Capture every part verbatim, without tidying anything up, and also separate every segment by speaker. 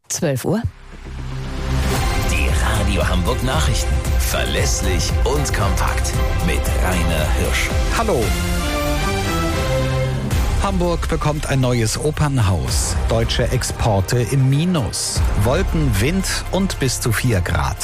Speaker 1: zwölf Uhr.
Speaker 2: Die Radio Hamburg Nachrichten. Verlässlich und kompakt. Mit Rainer Hirsch.
Speaker 3: Hallo. Hamburg bekommt ein neues Opernhaus. Deutsche Exporte im Minus. Wolken, Wind und bis zu vier Grad.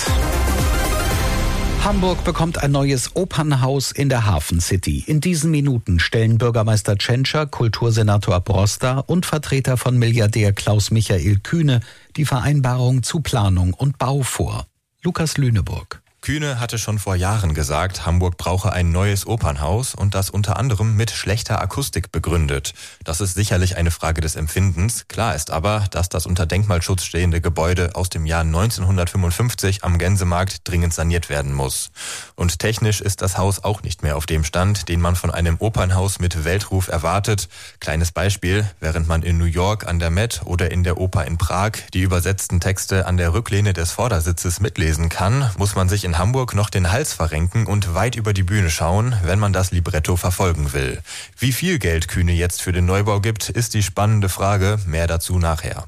Speaker 3: Hamburg bekommt ein neues Opernhaus in der Hafen City. In diesen Minuten stellen Bürgermeister Tschentscher, Kultursenator Brosta und Vertreter von Milliardär Klaus-Michael Kühne die Vereinbarung zu Planung und Bau vor. Lukas Lüneburg.
Speaker 4: Kühne hatte schon vor Jahren gesagt, Hamburg brauche ein neues Opernhaus und das unter anderem mit schlechter Akustik begründet. Das ist sicherlich eine Frage des Empfindens. Klar ist aber, dass das unter Denkmalschutz stehende Gebäude aus dem Jahr neunzehnhundertfünfundfünfzig am Gänsemarkt dringend saniert werden muss. Und technisch ist das Haus auch nicht mehr auf dem Stand, den man von einem Opernhaus mit Weltruf erwartet. Kleines Beispiel, während man in New York an der Met oder in der Oper in Prag die übersetzten Texte an der Rücklehne des Vordersitzes mitlesen kann, muss man sich in in Hamburg noch den Hals verrenken und weit über die Bühne schauen, wenn man das Libretto verfolgen will. Wie viel Geld Kühne jetzt für den Neubau gibt, ist die spannende Frage. Mehr dazu nachher.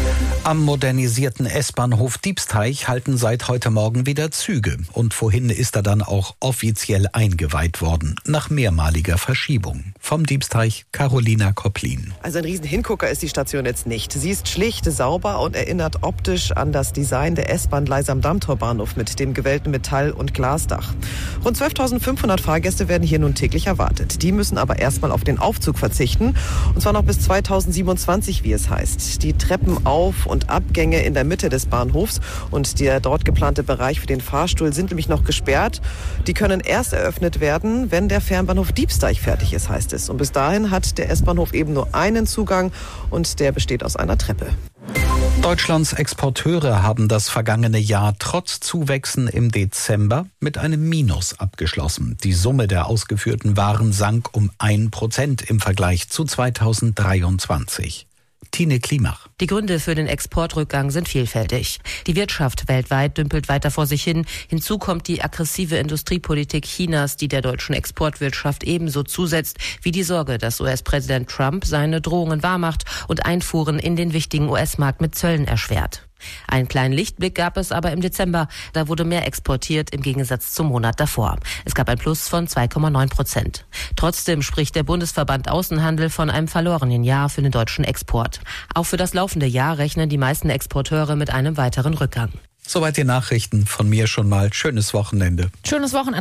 Speaker 3: Am modernisierten S-Bahnhof Diebsteich halten seit heute Morgen wieder Züge. Und vorhin ist er dann auch offiziell eingeweiht worden, nach mehrmaliger Verschiebung. Vom Diebsteich Carolina Kopplin.
Speaker 5: Also ein riesen Hingucker ist die Station jetzt nicht. Sie ist schlicht, sauber und erinnert optisch an das Design der S-Bahn-Gleise am Dammtorbahnhof mit dem gewellten Metall- und Glasdach. Rund zwölftausendfünfhundert Fahrgäste werden hier nun täglich erwartet. Die müssen aber erstmal auf den Aufzug verzichten. Und zwar noch bis zweitausendsiebenundzwanzig, wie es heißt. Die Treppen auf und Abgänge in der Mitte des Bahnhofs und der dort geplante Bereich für den Fahrstuhl sind nämlich noch gesperrt. Die können erst eröffnet werden, wenn der Fernbahnhof Diebsteich fertig ist, heißt es. Und bis dahin hat der S-Bahnhof eben nur einen Zugang und der besteht aus einer Treppe.
Speaker 3: Deutschlands Exporteure haben das vergangene Jahr trotz Zuwächsen im Dezember mit einem Minus abgeschlossen. Die Summe der ausgeführten Waren sank um ein Prozent im Vergleich zu zweitausenddreiundzwanzig. Tine Klimach.
Speaker 6: Die Gründe für den Exportrückgang sind vielfältig. Die Wirtschaft weltweit dümpelt weiter vor sich hin. Hinzu kommt die aggressive Industriepolitik Chinas, die der deutschen Exportwirtschaft ebenso zusetzt wie die Sorge, dass U S-Präsident Trump seine Drohungen wahrmacht und Einfuhren in den wichtigen U S-Markt mit Zöllen erschwert. Einen kleinen Lichtblick gab es aber im Dezember. Da wurde mehr exportiert im Gegensatz zum Monat davor. Es gab ein Plus von zwei Komma neun Prozent. Trotzdem spricht der Bundesverband Außenhandel von einem verlorenen Jahr für den deutschen Export. Auch für das laufende Jahr rechnen die meisten Exporteure mit einem weiteren Rückgang.
Speaker 3: Soweit die Nachrichten von mir schon mal. Schönes Wochenende.
Speaker 1: Schönes Wochenende.